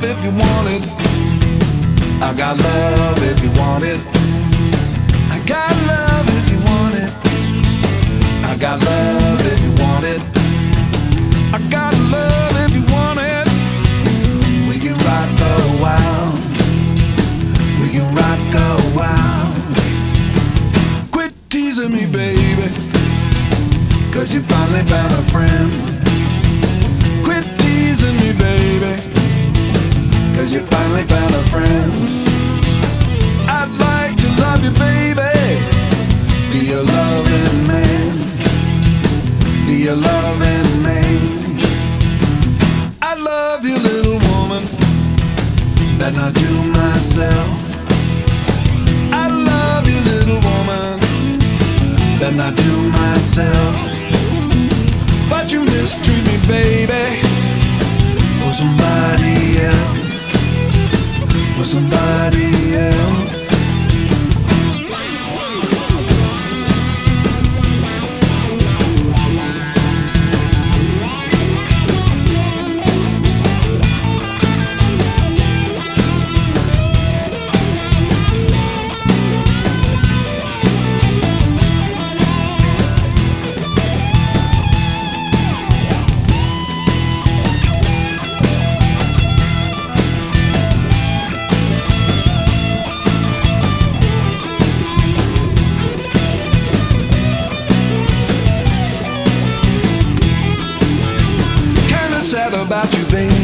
if you want it. I got love if you want it. I got love if you want it. I got love if you want it. I got love if you want it. We can rock a while. We can rock a while. Quit teasing me, baby, 'cause you finally found a friend. Quit teasing me, baby, 'cause you finally found a friend. I'd like to love you, baby, be a loving man, be a loving man. I love you, little woman, better not do myself. I love you, little woman, better not do myself. But you mistreat me, baby, for somebody else, for somebody else. Sad about you, baby.